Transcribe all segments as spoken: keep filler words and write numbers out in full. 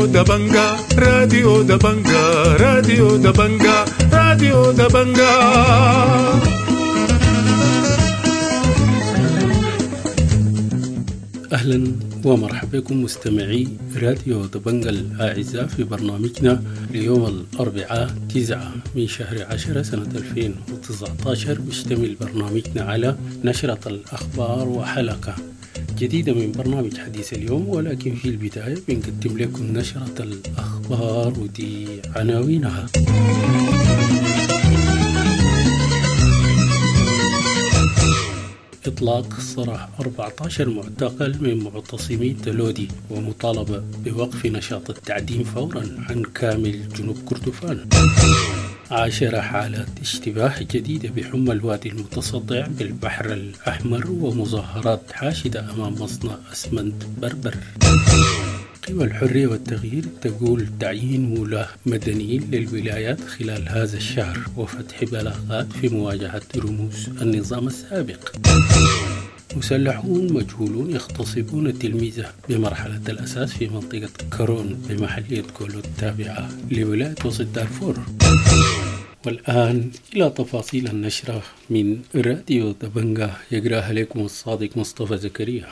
راديو دبنجا راديو دبنجا راديو دبنجا راديو دبنجا. أهلا ومرحبا بكم مستمعي راديو دبنجا الأعزاء في برنامجنا ليوم الأربعاء تسعة من شهر عشرة سنة ألفين وتسعة عشر. بيشتمل برنامجنا على نشرة الأخبار وحلقة جديدة من برنامج حديث اليوم، ولكن في البداية بنقدم لكم نشرة الأخبار ودي عناوينها. إطلاق سراح أربعة عشر معتقل من معتصمي تلودي، ومطالبة بوقف نشاط التعدين فورا عن كامل جنوب كردفان. عشر حالات اشتباه جديدة بحمى الوادي المتصدع بالبحر الأحمر، ومظاهرات حاشدة أمام مصنع أسمنت بربر. قوى الحرية والتغيير تقول تعيين ولاة مدنيين للولايات خلال هذا الشهر، وفتح بلاغات في مواجهة رموز النظام السابق. مسلحون مجهولون يغتصبون تلميذة بمرحلة الأساس في منطقة كرون بمحلية كولو التابعة لولاية وسط دارفور. والآن إلى تفاصيل النشرة من راديو دبنجا، يقرأها لكم الصادق مصطفى زكريا.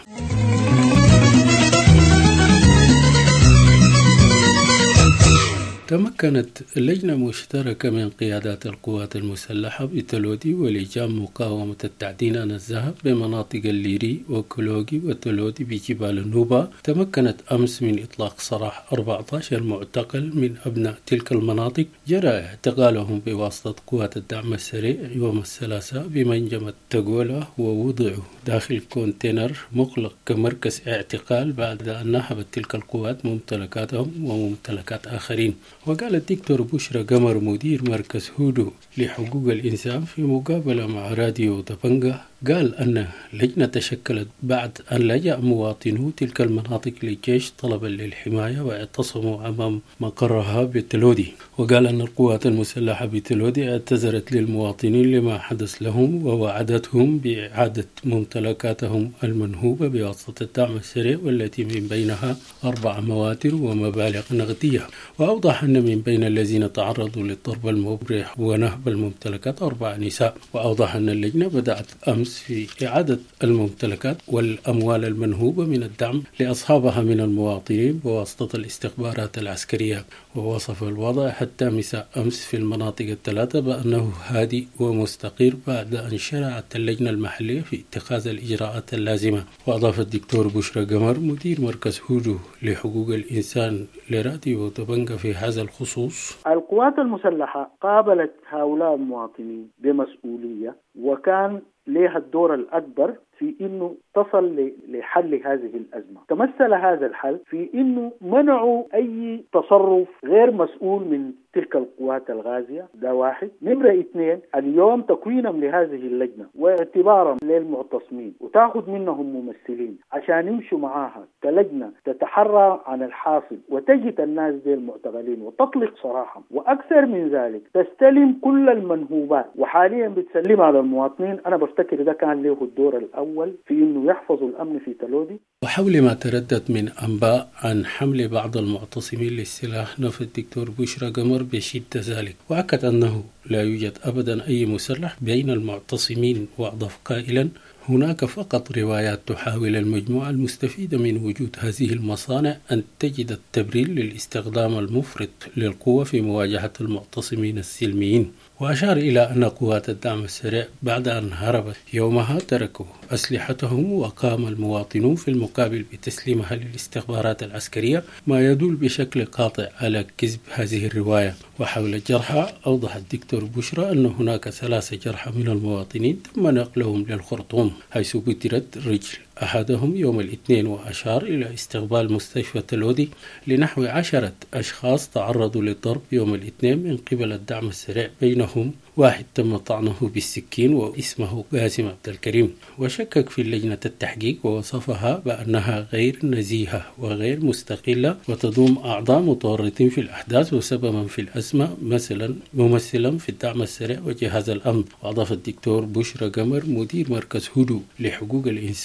تمكنت لجنة مشتركة من قيادات القوات المسلحة بتلودي ولجان مقاومة التعدين عن الذهب بمناطق الليري وكلوغي وتلودي بجبال النوبة، تمكنت أمس من إطلاق سراح أربعة عشر معتقل من أبناء تلك المناطق جرى اعتقالهم بواسطة قوات الدعم السريع يوم الثلاثاء بمنجمة تقولة، ووضعوا داخل كونتينر مغلق كمركز اعتقال بعد أن نهبت تلك القوات ممتلكاتهم وممتلكات آخرين. وقال الدكتور بشرى قمر مدير مركز هودو لحقوق الإنسان في مقابلة مع راديو دبنجا، قال أن لجنة تشكلت بعد أن لجأ مواطنو تلك المناطق للجيش طلبا للحماية واعتصموا أمام مقرها بتلودي. وقال أن القوات المسلحة بتلودي اعتذرت للمواطنين لما حدث لهم ووعدتهم بإعادة ممتلكاتهم المنهوبة بواسطة الدعم السريع، والتي من بينها أربع مواتر ومبالغ نقدية. وأوضح أن من بين الذين تعرضوا للضرب المبرح ونهب الممتلكات أربع نساء. وأوضح أن اللجنة بدأت أمس في إعادة الممتلكات والأموال المنهوبة من الدعم لأصحابها من المواطنين بواسطة الاستخبارات العسكرية. ووصف الوضع حتى مساء أمس في المناطق الثلاثة بأنه هادئ ومستقر بعد أن شرعت اللجنة المحلية في اتخاذ الإجراءات اللازمة. وأضاف الدكتور بشرى قمر مدير مركز هودو لحقوق الإنسان لراديو دبنجا في هذا الخصوص: القوات المسلحة قابلت هؤلاء المواطنين بمسؤولية، وكان لها الدور الأكبر في إنه تصل لحل هذه الأزمة. تمثل هذا الحل في إنه منعوا أي تصرف غير مسؤول من تلك القوات الغازية. ده واحد. نمرة اثنين، اليوم تكوينهم لهذه اللجنة واعتبارهم للمعتصمين وتأخذ منهم ممثلين عشان يمشوا معاها كلجنة تتحرى عن الحاصل وتجد الناس دي المعتقلين وتطلق سراحهم، وأكثر من ذلك تستلم كل المنهوبات وحاليا بتسلمها للمواطنين. أنا بفتكر ده كان له الدور الأول في إنه يحفظوا الأمن في تلودي. وحول ما تردد من أنباء عن حمل بعض المعتصمين للسلاح، نفى الدكتور بشرى قمر بشدة ذلك، وأكد أنه لا يوجد أبدا أي مسلح بين المعتصمين، وأضاف قائلا: هناك فقط روايات تحاول المجموعة المستفيدة من وجود هذه المصانع أن تجد التبرير للاستخدام المفرط للقوة في مواجهة المعتصمين السلميين. وأشار إلى أن قوات الدعم السريع بعد أن هربت يومها تركوا أسلحتهم، وقام المواطنون في المقابل بتسليمها للاستخبارات العسكرية، ما يدل بشكل قاطع على كذب هذه الرواية. وحول الجرحى، أوضح الدكتور بشرى أن هناك ثلاثة جرحى من المواطنين تم نقلهم للخرطوم، حيث بترت رجل أحدهم يوم الاثنين. وأشار إلى استقبال مستشفى تلودي لنحو عشرة أشخاص تعرضوا للضرب يوم الاثنين من قبل الدعم السريع، بينهم واحد تم طعنه بالسكين واسمه قاسم عبد الكريم. وشكك في لجنة التحقيق ووصفها بأنها غير نزيهة وغير مستقلة وتضم أعضاء متورطين في الأحداث وسببا في الأزمة، مثلا ممثلا في الدعم السريع وجهاز الأمن. وأضاف الدكتور بشرى قمر مدير مركز هودو لحقوق الإنسان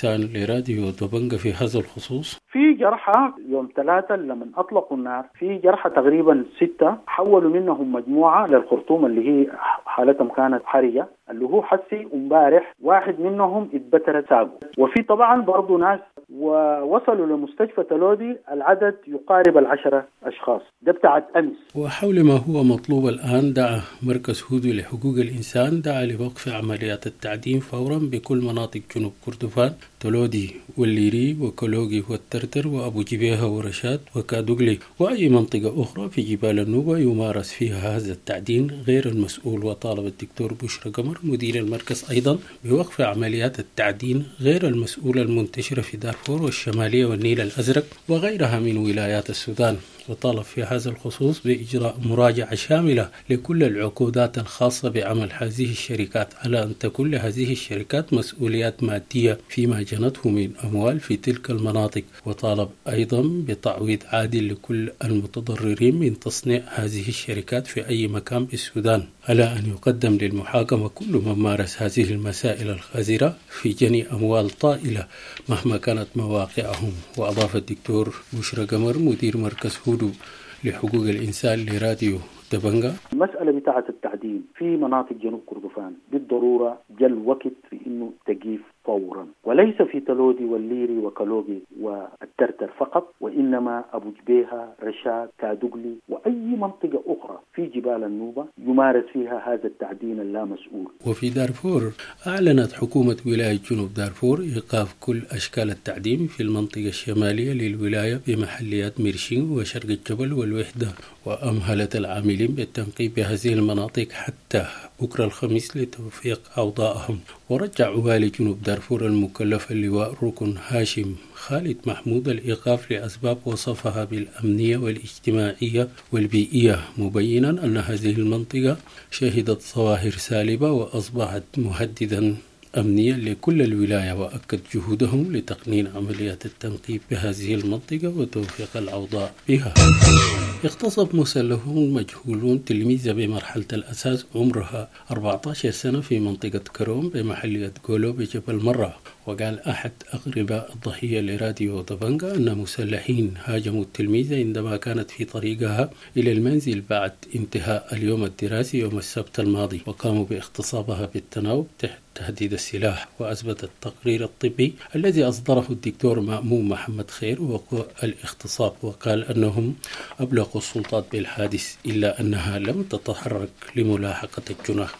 لراديو دبنجة في هذا الخصوص؟ في جرحى يوم ثلاثة لما أطلقوا النار، في جرحى تقريبا ستة حولوا منهم مجموعة للخرطوم اللي هي حالتهم كانت حرجة، اللي هو حسي امبارح واحد منهم اتبتر ساقه. وفي طبعا برضو ناس ووصلوا لمستشفى تلودي العدد يقارب العشرة أشخاص، ده بتاعت أمس. وحول ما هو مطلوب الآن، دعا مركز هودو لحقوق الإنسان دعا لوقف عمليات التعدين فورا بكل مناطق جنوب كردفان، تلودي والليري وكولوغي والترتر وأبو جبيهة ورشاد وكادوغلي وأي منطقة أخرى في جبال النوبة يمارس فيها هذا التعدين غير المسؤول. وطالب الدكتور بشرى قمر مدير المركز أيضا بوقف عمليات التعدين غير المسؤولة المنتشرة في دارفور والشمالية والنيل الأزرق وغيرها من ولايات السودان، وطالب في هذا الخصوص بإجراء مراجعة شاملة لكل العقودات الخاصة بعمل هذه الشركات، على أن تكون لهذه الشركات مسؤوليات مادية فيما جنته من أموال في تلك المناطق. وطالب أيضا بتعويض عادل لكل المتضررين من تصنيع هذه الشركات في أي مكان بالسودان، على أن يقدم للمحاكمة كل من مارس هذه المسائل الخازرة في جني أموال طائلة مهما كانت مواقعهم. وأضاف الدكتور بشرى قمر مدير مركز هودو لحقوق الإنسان لراديو دبنجة: المسألة بتاعة التعدين في مناطق جنوب كردفان بالضرورة جل وقت في إنه تجيف فورا، وليس في تلودي والليري وكالوغي والترتر فقط، وإنما أبو جبيهة، رشاد، كادوغلي وأي منطقة أخرى في جبال النوبة يمارس فيها هذا التعدين اللامسؤول. وفي دارفور أعلنت حكومة ولاية جنوب دارفور إيقاف كل أشكال التعدين في المنطقة الشمالية للولاية بمحليات ميرشين وشرق الجبل والوحدة، وأمهلت العاملين بالتنقيب بهذه المناطق حتى بكرة الخميس لتوفيق أوضاعهم. ورجع والي جنوب دارفور المكلف اللواء ركن هاشم خالد محمود الإيقاف لأسباب وصفها بالأمنية والاجتماعية والبيئية، مبينا أن هذه المنطقة شهدت ظواهر سالبة وأصبحت مهددا أمنيا لكل الولاية، وأكد جهودهم لتقنين عمليات التنقيب بهذه المنطقة وتوفيق الأوضاع بها. اغتصب مسلحون مجهولون تلميذة بمرحلة الأساس عمرها أربعة عشر سنة في منطقة كروم بمحلية غولو بجبل مرة. وقال أحد أقرباء الضحية لراديو دبنجة أن مسلحين هاجموا التلميذة عندما كانت في طريقها إلى المنزل بعد انتهاء اليوم الدراسي يوم السبت الماضي، وقاموا باغتصابها بالتناوب تحت تهديد السلاح. وأثبت التقرير الطبي الذي أصدره الدكتور مأمون محمد خير وقوع الاغتصاب، وقال أنهم أبلغوا السلطات بالحادث إلا أنها لم تتحرك لملاحقة الجناح.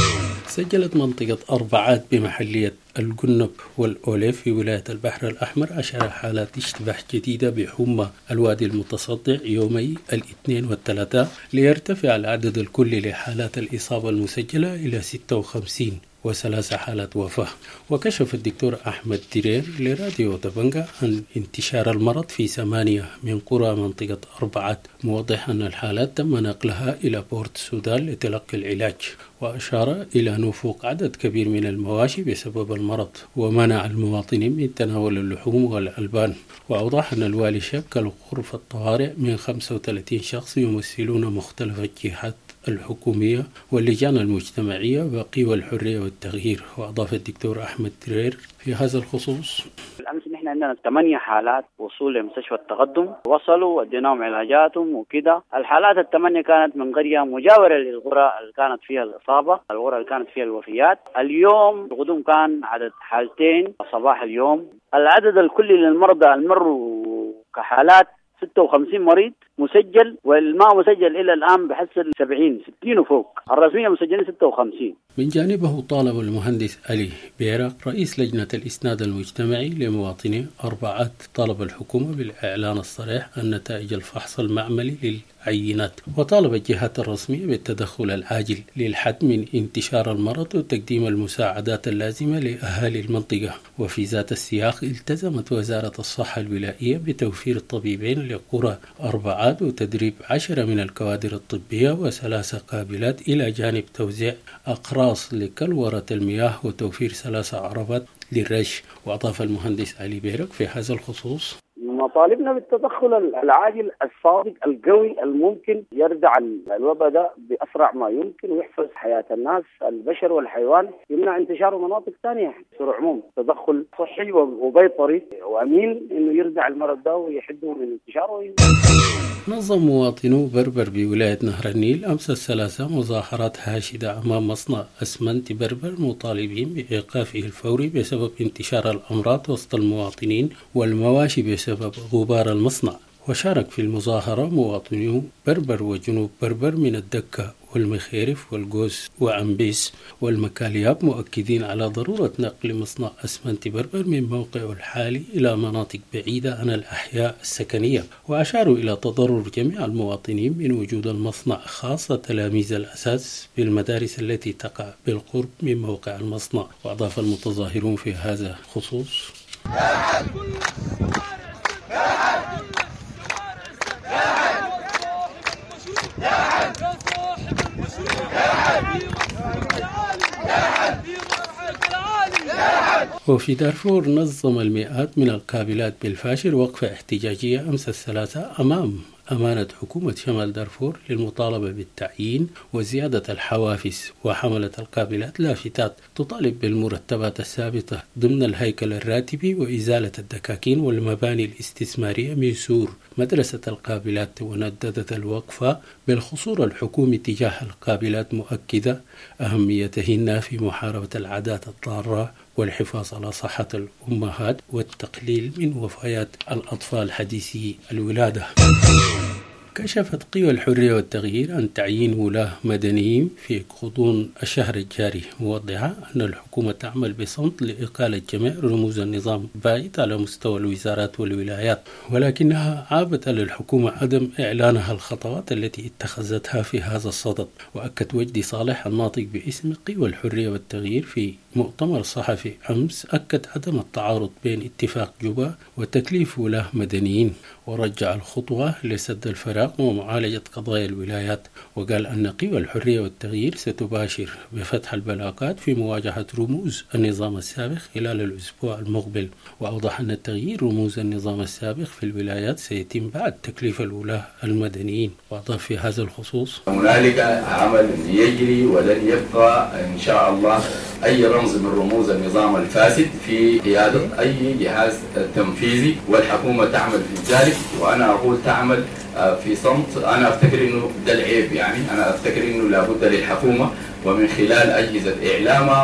سجلت منطقة أربعات بمحلية الجنب والأوليف في ولاية البحر الأحمر عشر حالات اشتباه جديدة بحمى الوادي المتصدع يومي الاثنين والثلاثاء، ليرتفع العدد الكلي لحالات الإصابة المسجلة إلى ستة وخمسين وثلاث حالات وفاة. وكشف الدكتور أحمد درير لراديو دبنجة عن انتشار المرض في ثمانية من قرى منطقة أربعات، موضحا أن الحالات تم نقلها إلى بورت السودان لتلقي العلاج. وأشار إلى نفوق عدد كبير من المواشي بسبب المرض، ومنع المواطنين من تناول اللحوم والألبان. وأوضح أن الوالي شكل غرفة طوارئ من خمسة وثلاثين شخص يمثلون مختلف الجهات الحكومية واللجان المجتمعية وقوى الحرية والتغيير. وأضاف الدكتور أحمد درير في هذا الخصوص: الأمس نحن عندنا ثمانية حالات وصول لمستشفى التقدم، وصلوا وديناهم علاجاتهم وكده. الحالات الثمانية كانت من قرية مجاورة للقرى اللي كانت فيها الإصابة، القرى اللي كانت فيها الوفيات. اليوم الغدوم كان عدد حالتين صباح اليوم. العدد الكلي للمرضى المروا كحالات ستة وخمسين مريض مسجل، والما مسجل إلى الآن بحسب سبعين ستين وفوق، الرسمية مسجلين ستة وخمسين. من جانبه طالب المهندس علي بيرق رئيس لجنة الإسناد المجتمعي لمواطني أربعات طالب الحكومة بالإعلان الصريح عن نتائج الفحص المعملي للعينات، وطالب الجهات الرسمية بالتدخل العاجل للحد من انتشار المرض وتقديم المساعدات اللازمة لأهالي المنطقة. وفي ذات السياق التزمت وزارة الصحة الولائية بتوفير الطبيبين لقرى أربعات وتدريب عشرة من الكوادر الطبية وثلاثة قابلات، إلى جانب توزيع أقراص لكلورة المياه وتوفير ثلاثة عربات للرش. وأضاف المهندس علي بيرق في هذا الخصوص: مطالبنا بالتدخل العاجل الصادق القوي الممكن يردع الوباء ده بأسرع ما يمكن ويحفظ حياة الناس البشر والحيوان، يمنع انتشاره مناطق ثانية بصورة عموم. تدخل صحي وبيطري وأمين إنه يردع المرض ده ويحده من انتشاره. نظم مواطنو بربر بولاية نهر النيل أمس الثلاثاء مظاهرات هاشدة أمام مصنع أسمنت بربر مطالبين بإيقافه الفوري بسبب انتشار الأمراض وسط المواطنين والمواشي بسبب غبار المصنع. وشارك في المظاهرة مواطنو بربر وجنوب بربر من الدكة والمخيرف والجوز وعنبيس والمكالياب، مؤكدين على ضرورة نقل مصنع أسمنت بربر من موقعه الحالي إلى مناطق بعيدة عن الأحياء السكنية. وأشاروا إلى تضرر جميع المواطنين من وجود المصنع، خاصة تلاميذ الأساس بالمدارس التي تقع بالقرب من موقع المصنع. وأضاف المتظاهرون في هذا الخصوص: وفي دارفور نظم المئات من القابلات بالفاشر وقفة احتجاجية أمس الثلاثاء أمام أمانة حكومة شمال دارفور للمطالبة بالتعيين وزيادة الحوافز. وحملت القابلات لافتات تطالب بالمرتبات الثابتة ضمن الهيكل الراتبي وإزالة الدكاكين والمباني الاستثمارية من سور مدرسة القابلات. ونددت الوقفة بالخصور الحكومي تجاه القابلات، مؤكدة أهميتهن في محاربة العادات الضارة والحفاظ على صحة الأمهات والتقليل من وفيات الأطفال حديثي الولادة. كشفت قوى الحرية والتغيير عن تعيين ولاة مدنيين في غضون الشهر الجاري، موضحة أن الحكومة تعمل بصمت لإقالة جميع رموز النظام البائد على مستوى الوزارات والولايات، ولكنها عابت على الحكومة عدم إعلانها الخطوات التي اتخذتها في هذا الصدد. وأكد وجدي صالح الناطق باسم قوى الحرية والتغيير في مؤتمر صحفي أمس أكد عدم التعارض بين اتفاق جوبا وتكليف ولاة مدنيين، ورجع الخطوة لسد الفراغ ومعالجة قضايا الولايات. وقال أن قوى الحرية والتغيير ستباشر بفتح البلاغات في مواجهة رموز النظام السابق خلال الأسبوع المقبل. وأوضح أن تغيير رموز النظام السابق في الولايات سيتم بعد تكليف الولاة المدنيين. وأضاف في هذا الخصوص: هنالك عمل يجري ولن يبقى إن شاء الله أي رمز من رموز النظام الفاسد في قيادة أي جهاز تنفيذي، والحكومة تعمل في ذلك. وأنا أقول تعمل في صمت. أنا أفتكر إنه ده العيب، يعني أنا أفتكر إنه لابد للحكومة ومن خلال أجهزة إعلامها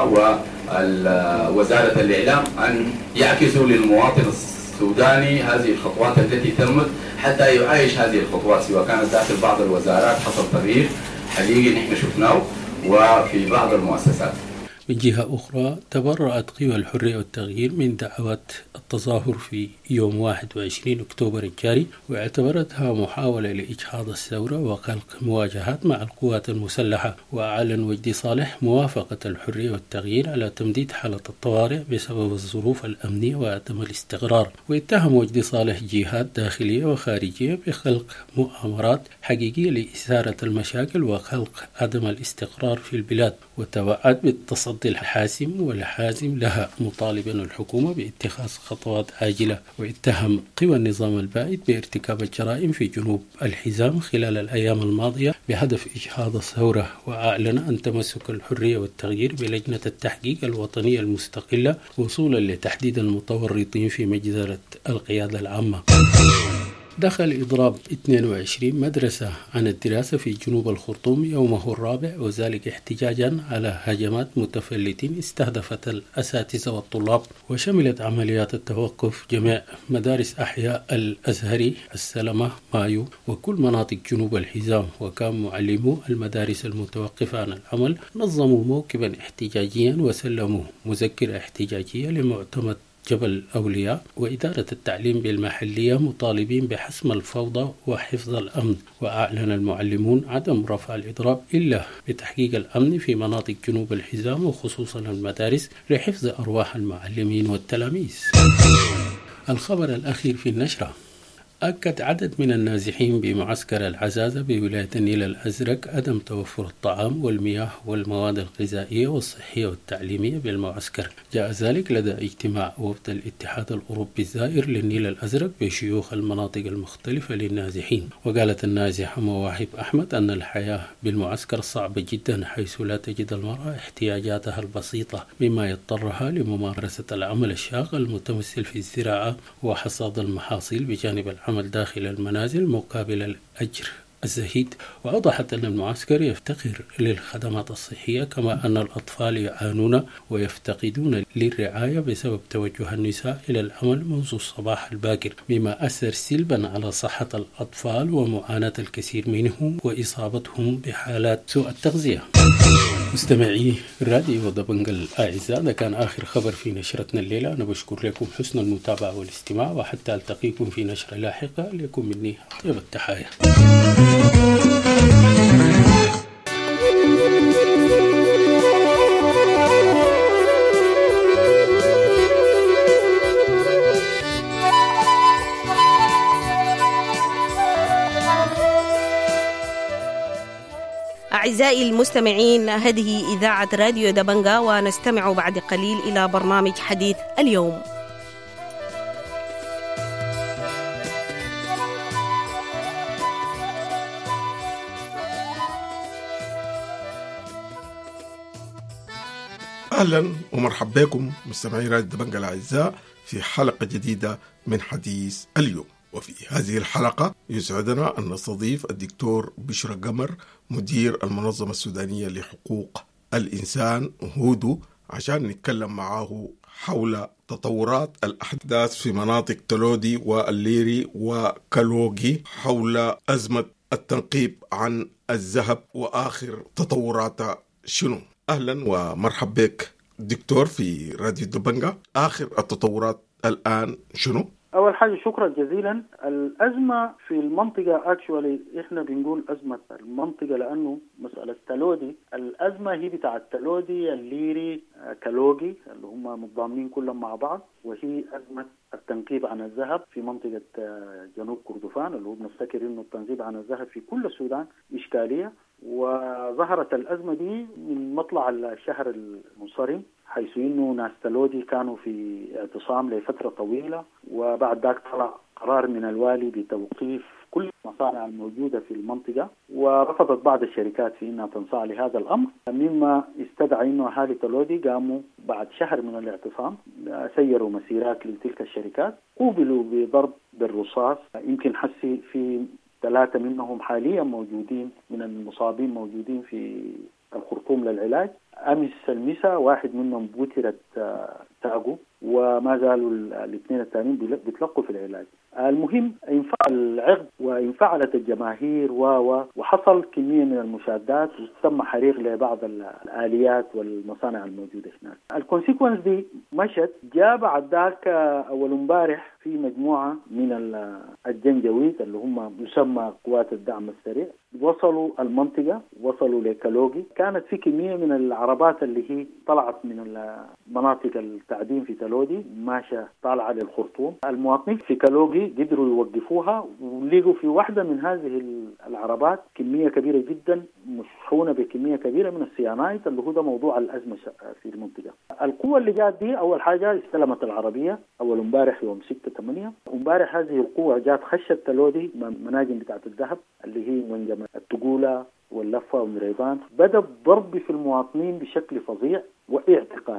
ووزارة الإعلام أن يعكسوا للمواطن السوداني هذه الخطوات التي تمت حتى يعايش هذه الخطوات، سواء كانت داخل بعض الوزارات حصل تغيير حقيقي نحن شفناه وفي بعض المؤسسات. من جهة أخرى تبرأت قوى الحرية والتغيير من دعوات التظاهر في يوم واحد وعشرين أكتوبر الجاري، واعتبرتها محاولة لإجهاض الثورة وخلق مواجهات مع القوات المسلحة. وأعلن وجدي صالح موافقة الحرية والتغيير على تمديد حالة الطوارئ بسبب الظروف الأمنية وعدم الاستقرار. واتهم وجدي صالح جهات داخلية وخارجية بخلق مؤامرات حقيقية لإثارة المشاكل وخلق عدم الاستقرار في البلاد، وتوعد بالتصدي الحاسم والحازم لها، مطالبا الحكومة باتخاذ خطوات عاجلة. واتهم قوى النظام البائد بارتكاب الجرائم في جنوب الحزام خلال الأيام الماضية بهدف إجهاض الثورة. وأعلن أن تمسك الحرية والتغيير بلجنة التحقيق الوطنية المستقلة وصولا لتحديد المتورطين في مجزرة القيادة العامة. دخل إضراب اثنين وعشرين مدرسة عن الدراسة في جنوب الخرطوم يومه الرابع، وذلك احتجاجا على هجمات متفلتين استهدفت الأساتذة والطلاب. وشملت عمليات التوقف جميع مدارس أحياء الأزهري، السلمة، مايو وكل مناطق جنوب الحزام. وكان معلمو المدارس المتوقفة عن العمل نظموا موكبا احتجاجيا وسلموا مذكرة احتجاجية لمعتمد جبل أولياء وإدارة التعليم بالمحلية، مطالبين بحسم الفوضى وحفظ الأمن. وأعلن المعلمون عدم رفع الإضراب إلا بتحقيق الأمن في مناطق جنوب الحزام وخصوصا المدارس لحفظ أرواح المعلمين والتلاميذ. الخبر الأخير في النشرة: أكد عدد من النازحين بمعسكر العزازة بولاية النيل الأزرق عدم توفر الطعام والمياه والمواد الغذائية والصحية والتعليمية بالمعسكر. جاء ذلك لدى اجتماع وفد الاتحاد الأوروبي الزائر للنيل الأزرق بشيوخ المناطق المختلفة للنازحين. وقالت النازحة مواهب أحمد أن الحياة بالمعسكر صعبة جدا، حيث لا تجد المرأة احتياجاتها البسيطة، مما يضطرها لممارسة العمل الشاق المتمثل في الزراعة وحصاد المحاصيل بجانب العمل داخل المنازل مقابل الأجر الزهيد. وأوضحت أن المعسكر يفتقر للخدمات الصحية، كما أن الأطفال يعانون ويفتقدون للرعاية بسبب توجه النساء إلى العمل منذ الصباح الباكر، مما أثر سلبا على صحة الأطفال ومعاناة الكثير منهم وإصابتهم بحالات سوء التغذية. مستمعي راديو دبنجة الأعزاء، ده كان آخر خبر في نشرتنا الليلة. أنا بشكر لكم حسن المتابعة والاستماع، وحتى ألتقيكم في نشرة لاحقة. لكم مني طيب التحايا. أعزائي المستمعين، هذه إذاعة راديو دبنجة، ونستمع بعد قليل إلى برنامج حديث اليوم. أهلا ومرحبا بكم مستمعي راديو دبنجة الأعزاء في حلقة جديدة من حديث اليوم. وفي هذه الحلقة يسعدنا أن نستضيف الدكتور بشرى قمر، مدير المنظمة السودانية لحقوق الإنسان هودو، عشان نتكلم معه حول تطورات الأحداث في مناطق تلودي والليري وكالوغي حول أزمة التنقيب عن الذهب وآخر تطوراتها شنو. أهلا ومرحبا بك دكتور في راديو دبنجة. آخر التطورات الآن شنو؟ أول حاجة شكرا جزيلا. الأزمة في المنطقة اكشوالي إحنا بنقول أزمة المنطقة لأنه مسألة تلودي، الأزمة هي بتاعة تلودي الليري كالوغي اللي هم متضامنين كلهم مع بعض، وهي أزمة التنقيب عن الذهب في منطقة جنوب كردفان، اللي هو بنفتكر إنه التنقيب عن الذهب في كل السودان إشكالية. وظهرت الأزمة دي من مطلع الشهر المنصرم، حيث إنه ناس تلودي كانوا في اعتصام لفترة طويلة، وبعد ذلك طلع قرار من الوالي بتوقيف كل المصانع الموجودة في المنطقة، ورفضت بعض الشركات في إنها تنصاع لهذا الأمر، مما استدعى إنه أهالي تلودي قاموا بعد شهر من الاعتصام سيروا مسيرات لتلك الشركات، قوبلوا بضرب بالرصاص. يمكن حسي في ثلاثة منهم حاليا موجودين من المصابين موجودين في الخرطوم للعلاج. أمس المساء واحد منهم بوترت تاقو، وما زالوا الاثنين الثانيين بيتلقوا في العلاج. المهم انفعل العقد وانفعلت الجماهير و وحصل كمية من المشادات، وتم حريق لبعض الآليات والمصانع الموجودة هناك. الكونسيكونس دي مشت جاء بعد ذاك أول امبارح في مجموعة من الجنجويد اللي هم يسمى قوات الدعم السريع، وصلوا المنطقة، وصلوا لكالوغي. كانت في كمية من العربات اللي هي طلعت من مناطق التعدين في تلودي ماشية طالعة للخرطوم. المواطنين في كالوغي قدروا يوقفوها، ولقوا في واحدة من هذه العربات كمية كبيرة جدا مشحونة بكمية كبيرة من السيانايت، اللي هو ده موضوع الأزمة في المنطقة. القوة اللي جات دي أول حاجة استلمت العربية أول امبارح يوم ستة ثمانية. امبارح هذه القوة جات خشت تلودي مناجم بتاعة الذهب اللي هي منجم التقولة واللفة ومريضان. بدأ الضرب في المواطنين بشكل فظيع، واعتقال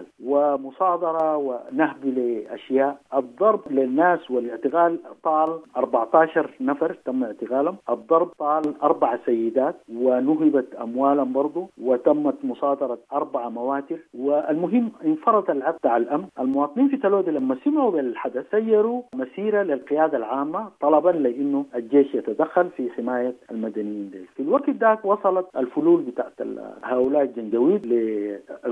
ومصادرة ونهب لأشياء. الضرب للناس والاعتقال طال أربعة عشر نفر تم اعتقالهم. الضرب طال أربع سيدات ونهبت أموالا برضو، وتمت مصادرة أربع مواتر. والمهم انفرط العبد على الأمن. المواطنين في تلودي لما سمعوا بالحدث سيروا مسيرة للقيادة العامة طلبا لأنه الجيش يتدخل في حماية المدنيين دي. في الوقت ذاك وصلت الفلول بتاعت هؤلاء الجنجويد للقيادة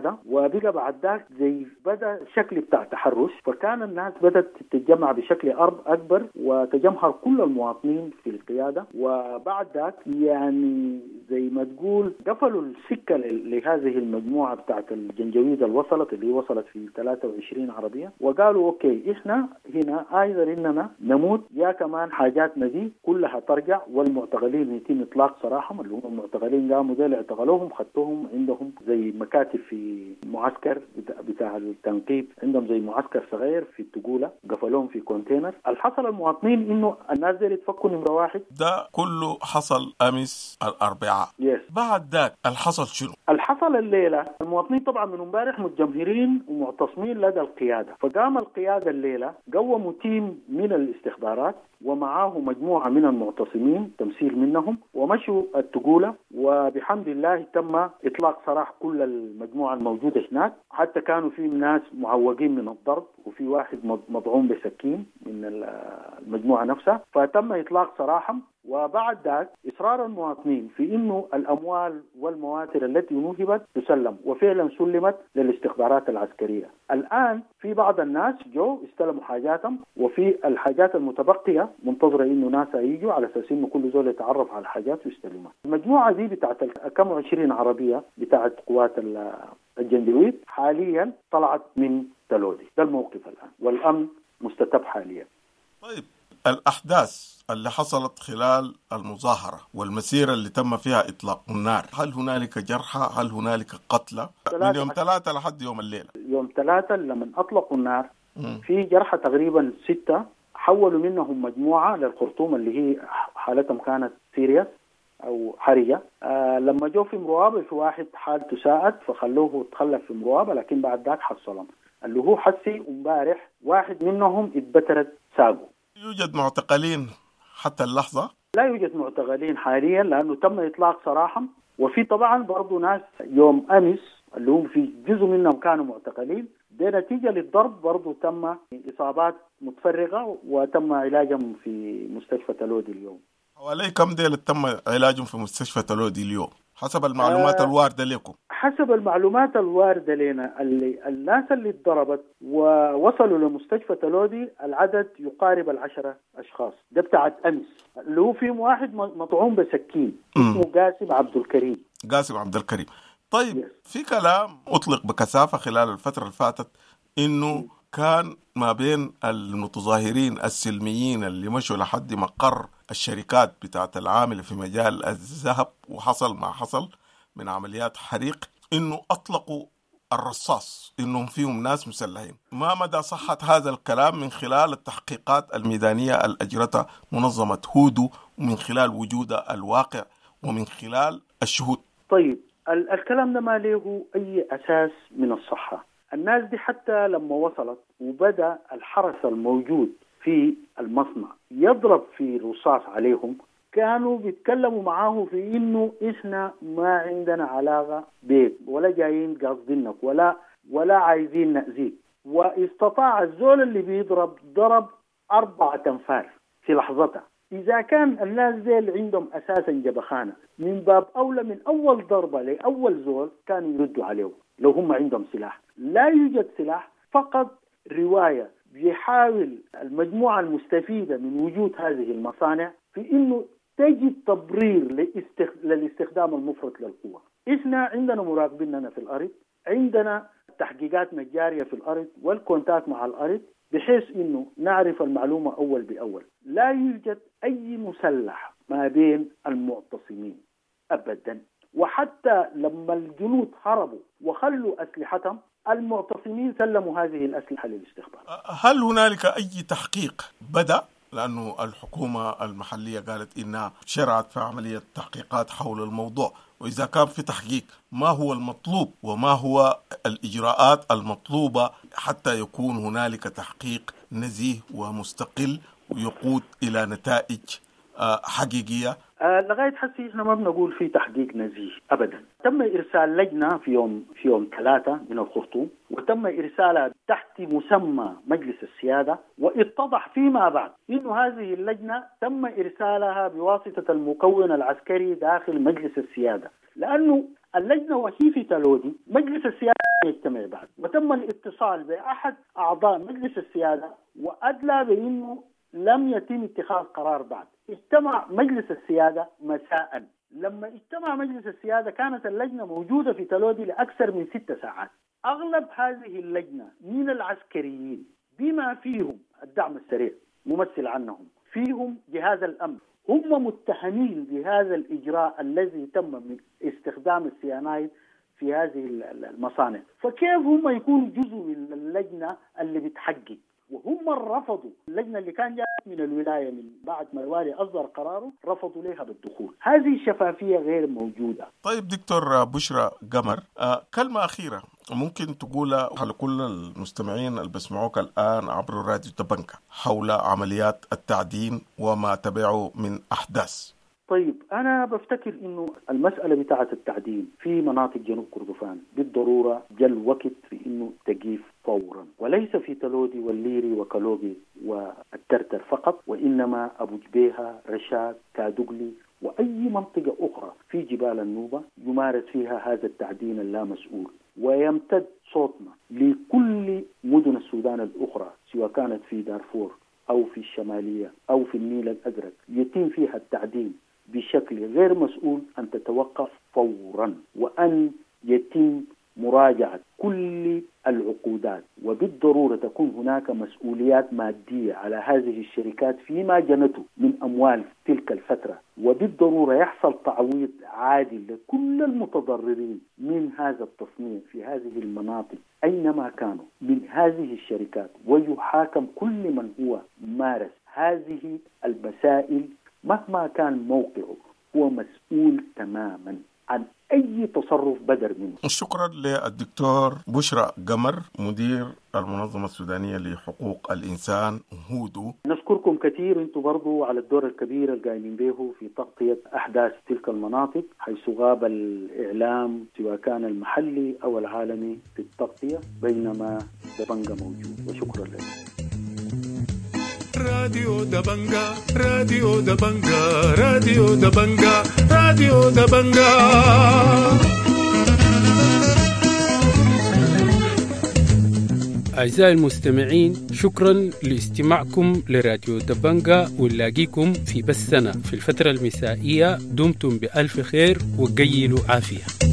القيادة، وبقى بعد ذاك زي بدأ شكل بتاع تحرش، فكان الناس بدأت تتجمع بشكل أرض أكبر وتجمهر كل المواطنين في القيادة. وبعد ذاك يعني زي ما تقول قفلوا السكة لهذه المجموعة بتاعت الجنجويد اللي وصلت اللي وصلت في ثلاثة وعشرين عربية، وقالوا أوكي إحنا هنا أيضا إننا نموت يا كمان حاجاتنا دي كلها ترجع، والمعتقلين يتم إطلاق سراحهم. اللي هم المعتقلين قاموا ديل اعتقلوهم خدتوهم عندهم زي مكاتب في معسكر بتاع التنقيب، عندهم زي معسكر صغير في التقولة، قفلوهم في كونتينر. الحصل المواطنين إنه الناس دي يتفكوا نمرة واحد. ده كله حصل أمس الأربعاء. yes. بعد ذاك الحصل شنو؟ الحصل الليلة المواطنين طبعا من امبارح متجمهرين ومعتصمين لدى القيادة، فقام القيادة الليلة قوموا تيم من الاستخبارات ومعاه مجموعة من المعتصمين تمثيل منهم، ومشوا التقولة، وبحمد الله تم إطلاق سراح كل المجموعة الموجودة هناك. حتى كانوا في ناس معوقين من الضرب، وفي واحد مضعون بسكين من المجموعة نفسها، فتم إطلاق سراحهم. وبعد ذلك إصرار المواطنين في إنه الأموال والمواتر التي نهبت تسلم، وفعلا سلمت للاستخبارات العسكرية. الآن في بعض الناس جو استلموا حاجاتهم، وفي الحاجات المتبقية منتظرة إنه ناس يجوا على أساس إنه كل زول يتعرف على الحاجات ويستلمها. المجموعة دي بتاعت كم وعشرين عربية بتاعت قوات الجندويد حاليا طلعت من تلودي. ده الموقف الآن، والأمن مستتب حاليا. طيب الأحداث اللي حصلت خلال المظاهرة والمسيرة اللي تم فيها إطلاق النار، هل هنالك جرحى؟ هل هنالك قتلى؟ من يوم ثلاثة لحد يوم الليلة. يوم ثلاثة لما أطلقوا النار م. في جرحى تقريبا ستة، حولوا منهم مجموعة للخرطوم اللي هي حالتهم كانت سيريس أو حرجة. آه لما جو في مروابة في واحد حالته ساءت فخلوه تخلف في مروابة، لكن بعد ذاك حصلهم اللي هو حسي امبارح واحد منهم اتبترت ساقه. يوجد معتقلين حتى اللحظة؟ لا يوجد معتقلين حاليا لأنه تم إطلاق سراحهم، وفي طبعا برضو ناس يوم أمس اللي هم في جزء منهم كانوا معتقلين، ده نتيجة للضرب برضو تم إصابات متفرغة وتم علاجهم في مستشفى تلودي اليوم. حوالي كم ديل تم علاجهم في مستشفى تلودي اليوم حسب المعلومات آه الواردة لكم؟ حسب المعلومات الواردة لنا اللي الناس اللي اتضربت ووصلوا لمستشفى تلودي العدد يقارب العشرة أشخاص. ده بتاعت أمس اللي هو فيهم واحد مطعون بسكين اسمه قاسم عبد الكريم. قاسم عبد الكريم. طيب yes. في كلام أطلق بكثافة خلال الفترة اللي فاتت إنه mm. كان ما بين المتظاهرين السلميين اللي مشوا لحد مقر الشركات بتاعت العاملة في مجال الذهب وحصل ما حصل من عمليات حريق إنه أطلقوا الرصاص، إنهم فيهم ناس مسلحين. ما مدى صحة هذا الكلام من خلال التحقيقات الميدانية اللي أجرتها منظمة هودو، ومن خلال وجود الواقع، ومن خلال الشهود؟ طيب ال- الكلام ده ما له أي أساس من الصحة. الناس دي حتى لما وصلت وبدأ الحرس الموجود في المصنع يضرب في رصاص عليهم، كانوا بيتكلموا معاه في إنه إحنا ما عندنا علاقة بيك ولا جايين قاصدينك ولا ولا عايزين نأذيك. واستطاع الزول اللي بيضرب ضرب أربعة أنفار في لحظتها. إذا كان الناس دي عندهم أساسا جبخانة، من باب أولى من أول ضربة لأول زول كانوا يردوا عليه لو هم عندهم سلاح. لا يوجد سلاح، فقط رواية بيحاول المجموعة المستفيدة من وجود هذه المصانع في إنه تجد تبرير للاستخدام المفرط للقوة. إحنا عندنا مراقبيننا في الأرض، عندنا تحقيقاتنا الجارية في الأرض والكونتاكت مع الأرض، بحيث إنه نعرف المعلومة أول بأول. لا يوجد أي مسلح ما بين المعتصمين أبدا، وحتى لما الجنود هربوا وخلوا أسلحتهم المعتصمين سلموا هذه الأسلحة للاستخبار. هل هنالك أي تحقيق بدأ؟ لأنه الحكومة المحلية قالت إنها شرعت في عملية تحقيقات حول الموضوع، وإذا كان في تحقيق ما هو المطلوب وما هو الإجراءات المطلوبة حتى يكون هنالك تحقيق نزيه ومستقل ويقود إلى نتائج حقيقية؟ آه لغاية حسي إحنا ما بنقول في تحقيق نزيه أبدا. تم إرسال لجنة في يوم في يوم ثلاثة من الخرطوم، وتم إرسالها تحت مسمى مجلس السيادة، واتضح فيما بعد إنه هذه اللجنة تم إرسالها بواسطة المكون العسكري داخل مجلس السيادة، لأنه اللجنة وهي في تلودي مجلس السيادة يجتمع بعد. وتم الاتصال بأحد أعضاء مجلس السيادة وأدلى بأنه لم يتم اتخاذ قرار بعد. اجتمع مجلس السيادة مساء. لما اجتمع مجلس السيادة كانت اللجنة موجودة في تلودي لأكثر من ست ساعات. أغلب هذه اللجنة من العسكريين بما فيهم الدعم السريع ممثل عنهم، فيهم جهاز الأمن، هم متهمين بهذا الإجراء الذي تم من استخدام السيانايد في هذه المصانع. فكيف هم يكونوا جزء من اللجنة اللي بتحقق وهم رفضوا؟ اللجنة اللي كان جاءت من الولاية من بعد ما الوالي أصدر قراره رفضوا لها بالدخول. هذه شفافية غير موجودة. طيب دكتور بشرى قمر، آه كلمة أخيرة ممكن تقولها لكل المستمعين اللي بسمعوك الآن عبر راديو دبنجا حول عمليات التعدين وما تبعه من أحداث؟ طيب أنا بفتكر إنه المسألة بتاعة التعدين في مناطق جنوب كردفان بالضرورة جل وقت في إنه تجيف فورا، وليس في تلودي والليري وكالوغي والترتر فقط، وإنما أبو جبيهة، رشاد، كادوغلي وأي منطقة أخرى في جبال النوبة يمارس فيها هذا التعدين اللامسؤول. ويمتد صوتنا لكل مدن السودان الأخرى سواء كانت في دارفور أو في الشمالية أو في النيل الأزرق يتم فيها التعدين بشكل غير مسؤول أن تتوقف فورا، وأن يتم مراجعة كل العقودات، وبالضرورة تكون هناك مسؤوليات مادية على هذه الشركات فيما جنته من أموال تلك الفترة، وبالضرورة يحصل تعويض عادل لكل المتضررين من هذا التصنيع في هذه المناطق أينما كانوا من هذه الشركات، ويحاكم كل من هو مارس هذه المسائل مهما كان موقعه، هو مسؤول تماما عن أي تصرف بدر منه. شكرا للدكتور بشرى قمر مدير المنظمة السودانية لحقوق الإنسان هودو. نشكركم كثير انتم برضو على الدور الكبير اللي قايمين به في تغطية أحداث تلك المناطق، حيث غاب الإعلام سواء كان المحلي أو العالمي في التغطية بينما دبنجا موجود. وشكرا لكم. راديو دبنجا راديو دبنجا راديو دبنجا راديو دبنجا. أعزائي المستمعين، شكرا لاستماعكم لراديو دبنجا، ونلاقيكم في بثنا في الفترة المسائية. دمتم بألف خير وقيلوا عافية.